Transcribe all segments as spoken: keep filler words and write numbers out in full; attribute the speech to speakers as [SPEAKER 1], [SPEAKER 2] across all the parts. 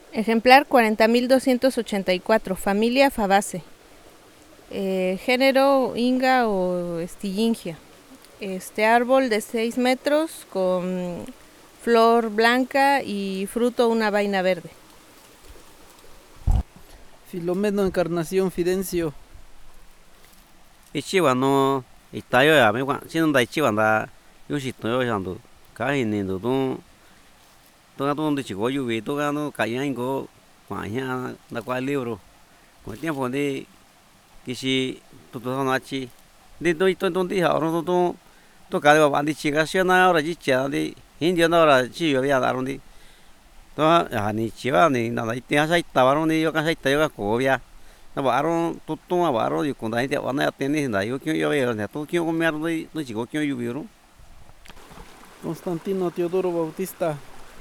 [SPEAKER 1] Ejemplar cuarenta mil doscientos ochenta y cuatro, familia Fabaceae. Eh, género Inga o Stillingia. Este árbol de seis metros con flor blanca y fruto una vaina verde.
[SPEAKER 2] Filomeno Encarnación Fidencio.
[SPEAKER 3] Ichiwa no itayo ya me kwan chin da ichiwa da yoshi to yo yandu ka hin ndo do to ga donde chigo yuvi to ga no kaya ingo kwan ya da kwa libro con tiempo de kishi to to na chi de do to to di ha ro to to ka ba di chi ga sia na ora ji cha di hin dia na ora chi yo ya da ro di to ya ni chi wa ni na dai te sai ta wa ro ni yo ka sai ta yo ga ko ya na ba ro to to ba ro yu con dai te wa na te ni da yo kyo yo yo ne to kyo ko mer do no chi go kyo yu bi ro
[SPEAKER 2] Constantino Teodoro Bautista.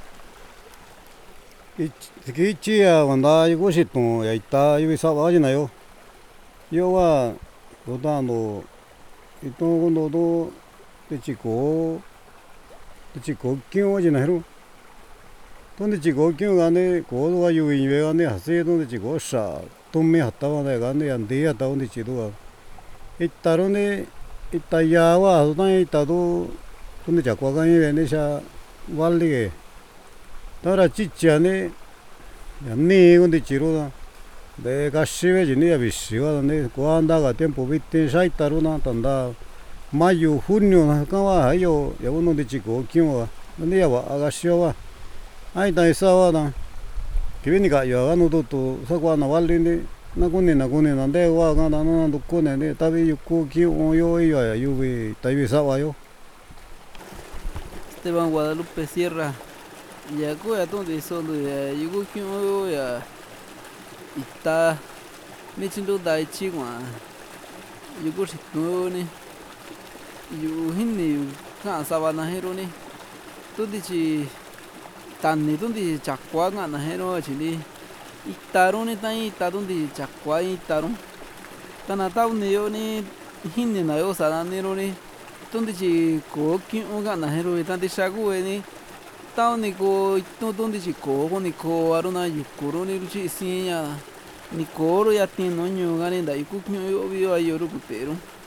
[SPEAKER 4] Kichi ya wanda yugo shito ya ita yubi sawa ji na yo. Yo wa doda no ito no do de chico de chico kyo ji na ro. Donde chico kyo ga ne ko do ga yubi ve ga ne hase donde chico sha tomme hatta wa da ga ne ande ya ta donde chido wa. Ita ro ne ita ya wa do na ita do donde chakwa ga ne ne sha walli ge. Tara chichiane ya ni donde chiro da de gashive jini ya bishiwa ne cuanda ga tiempo viste shaitaru na tanda mayo junio na kawa hayo ya uno de chico kyo donde ya wa agashiwa ai dai sawa da kibini ga yo no to to sakwa na walli ne na kune na kune na de wa ga na na do kune ne tabi yuko kyo yo yo ya yubi tabi sawa yo.
[SPEAKER 2] Esteban Guadalupe Sierra. Ya ko ya donde solo ya yugo kyo ya ita me chindo dai chi wa yugo shito ni yu hinni ka sabana hero ni donde chi tanni donde chakwa ga na hero chi ni ita ro ni tai ita donde chakwa ita ro tana ta ni yo ni hinni na yo sa ni ro ni donde chi ko kyo ga na hero ita de shagu ni tao ni ko to donde chi ko ko ni ko aro na yukuro ni ruchi sinya ni ko ro ya tin no nyu ga ni dai ku kyo yo bi yo ro ku pero